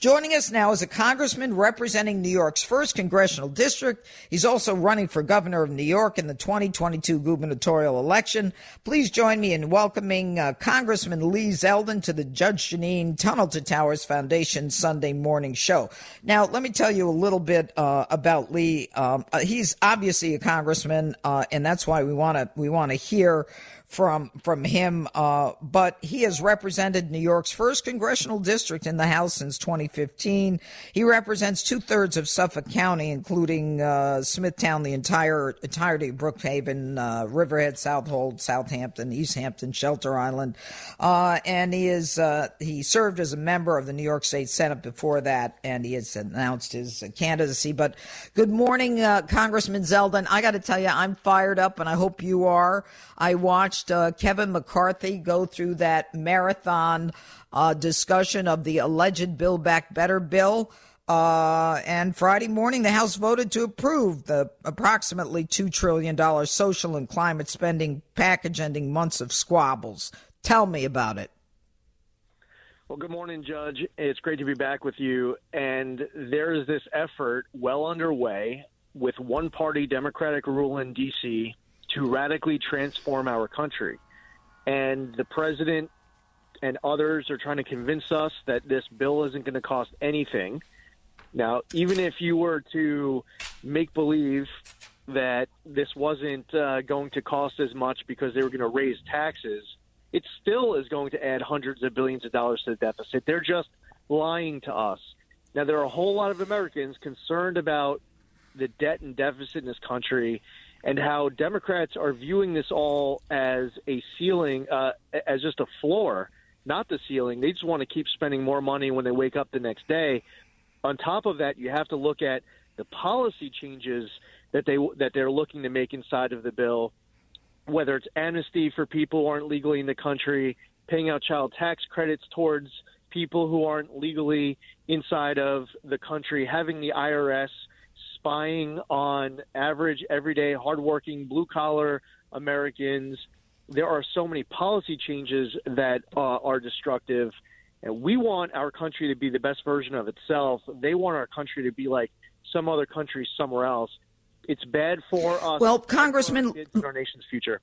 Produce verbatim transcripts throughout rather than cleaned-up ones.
Joining us now is a congressman representing New York's first congressional district. He's also running for governor of New York in the twenty twenty-two gubernatorial election. Please join me in welcoming uh, Congressman Lee Zeldin to the Judge Jeanine Tunnel to Towers Foundation Sunday morning show. Now, let me tell you a little bit uh, about Lee. Um, uh, he's obviously a congressman, uh, and that's why we want to we want to hear from from him, uh, but he has represented New York's first congressional district in the House since twenty fifteen. He represents two-thirds of Suffolk County, including uh, Smithtown, the entire entirety of Brookhaven, uh, Riverhead, Southold, Southampton, East Hampton, Shelter Island, uh, and he is uh, he served as a member of the New York State Senate before that, and he has announced his candidacy. But good morning, uh, Congressman Zeldin. I got to tell you, I'm fired up, and I hope you are. I watched uh, Kevin McCarthy go through that marathon uh, discussion of the alleged Build Back Better bill. Uh, and Friday morning, the House voted to approve the approximately two trillion dollars social and climate spending package ending months of squabbles. Tell me about it. Well, good morning, Judge. It's great to be back with you. And there is this effort well underway with one-party Democratic rule in D C to radically transform our country. And the president and others are trying to convince us that this bill isn't going to cost anything. Now, even if you were to make believe that this wasn't uh, going to cost as much because they were going to raise taxes, it still is going to add hundreds of billions of dollars to the deficit. They're just lying to us. Now, there are a whole lot of Americans concerned about the debt and deficit in this country and how Democrats are viewing this all as a ceiling, uh, as just a floor, not the ceiling. They just want to keep spending more money when they wake up the next day. On top of that, you have to look at the policy changes that they that they're looking to make inside of the bill, whether it's amnesty for people who aren't legally in the country, paying out child tax credits towards people who aren't legally inside of the country, having the I R S spying on average, everyday, hardworking, blue-collar Americans. There are so many policy changes that uh, are destructive. And we want our country to be the best version of itself. They want our country to be like some other country somewhere else. It's bad for us. Well, Congressman, for our nation's future.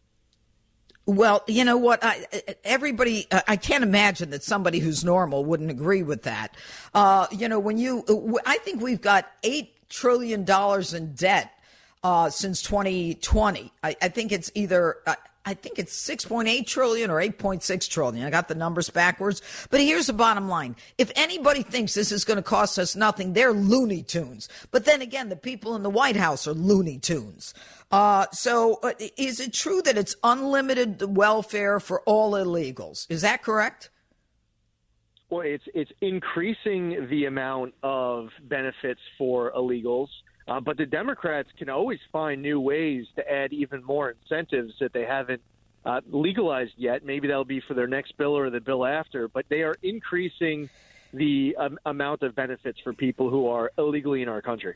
Well, you know what? I, everybody, I can't imagine that somebody who's normal wouldn't agree with that. Uh, you know, when you, I think we've got eight trillion dollars in debt uh, since twenty twenty. I, I think it's either, I, I think it's six point eight trillion or eight point six trillion. I got the numbers backwards. But here's the bottom line. If anybody thinks this is going to cost us nothing, they're Looney Tunes. But then again, the people in the White House are Looney Tunes. Uh, so uh, is it true that it's unlimited welfare for all illegals? Is that correct? Well, it's it's increasing the amount of benefits for illegals, uh, but the Democrats can always find new ways to add even more incentives that they haven't uh, legalized yet. Maybe that'll be for their next bill or the bill after, but they are increasing the um, amount of benefits for people who are illegally in our country.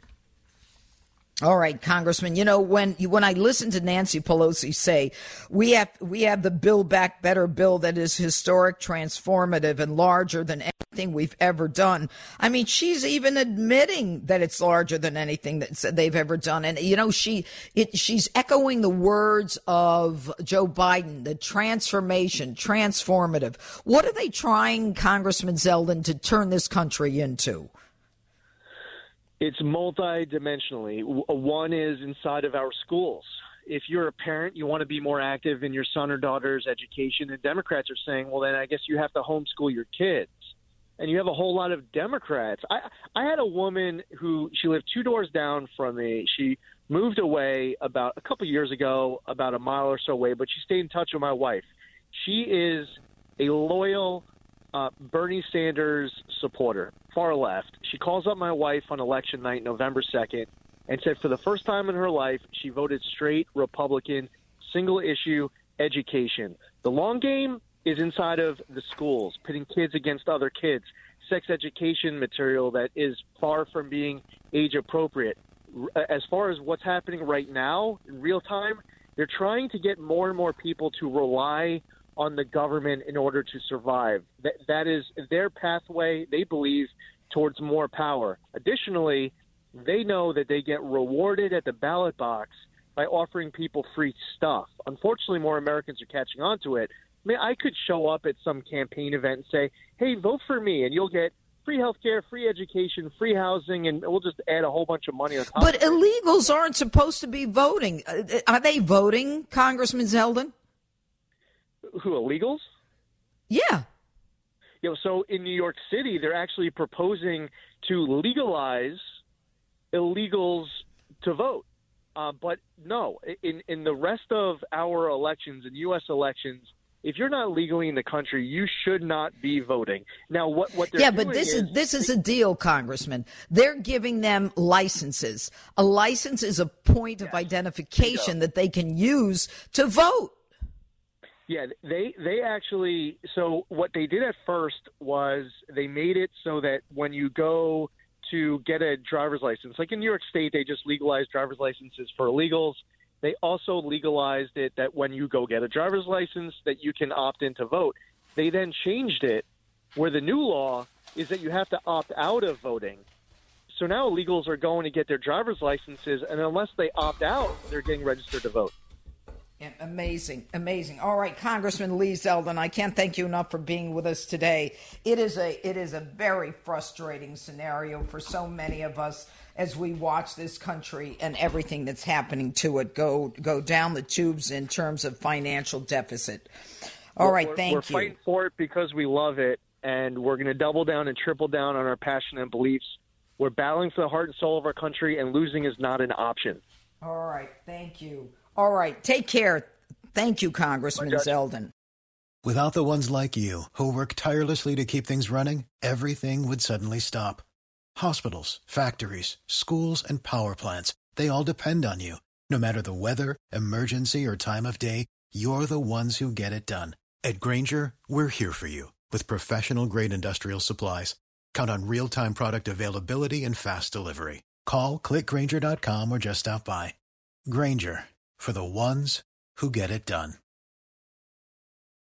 All right, Congressman. You know, when when I listen to Nancy Pelosi say we have we have the Build Back Better bill that is historic, transformative, and larger than anything we've ever done. I mean, she's even admitting that it's larger than anything that they've ever done. And you know, she it, she's echoing the words of Joe Biden: the transformation, transformative. What are they trying, Congressman Zeldin, to turn this country into? It's multidimensionally. One is inside of our schools. If you're a parent, you want to be more active in your son or daughter's education, and Democrats are saying, well, then I guess you have to homeschool your kids. And you have a whole lot of Democrats. I, I had a woman who, she lived two doors down from me. She moved away about a couple years ago, about a mile or so away, but she stayed in touch with my wife. She is a loyal Uh, Bernie Sanders supporter, far left. She calls up my wife on election night, November second, and said for the first time in her life, she voted straight Republican, single issue education. The long game is inside of the schools, pitting kids against other kids, sex education material that is far from being age appropriate. As far as what's happening right now in real time, they're trying to get more and more people to rely on the government in order to survive. That, that is their pathway. They believe towards more power. Additionally, they know that they get rewarded at the ballot box by offering people free stuff. Unfortunately, more Americans are catching on to it. I mean, I could show up at some campaign event and say, hey, vote for me, and you'll get free health care, free education, free housing, and we'll just add a whole bunch of money on top But of it. illegals aren't supposed to be voting. Are they voting, Congressman Zeldin? Who, illegals? Yeah. You know, so in New York City, they're actually proposing to legalize illegals to vote. Uh, but no, in, in the rest of our elections, in U S elections, if you're not legally in the country, you should not be voting. Now, what, what they're yeah, doing but this is, is this is a deal, Congressman. They're giving them licenses. A license is a point of Yes. identification that they can use to vote. Yeah, they they actually – so what they did at first was they made it so that when you go to get a driver's license, like in New York State, they just legalized driver's licenses for illegals. They also legalized it that when you go get a driver's license that you can opt in to vote. They then changed it where the new law is that you have to opt out of voting. So now illegals are going to get their driver's licenses, and unless they opt out, they're getting registered to vote. Yeah, amazing, amazing. All right, Congressman Lee Zeldin, I can't thank you enough for being with us today. It is a it is a very frustrating scenario for so many of us as we watch this country and everything that's happening to it go go down the tubes in terms of financial deficit. All right, we're, thank we're you. We're fighting for it because we love it, and we're going to double down and triple down on our passion and beliefs. We're battling for the heart and soul of our country, and losing is not an option. All right, thank you. All right, take care. Thank you, Congressman Zeldin. Without the ones like you, who work tirelessly to keep things running, everything would suddenly stop. Hospitals, factories, schools, and power plants, they all depend on you. No matter the weather, emergency, or time of day, you're the ones who get it done. At Grainger, we're here for you with professional-grade industrial supplies. Count on real-time product availability and fast delivery. Call, click Grainger dot com, or just stop by. Grainger, for the ones who get it done.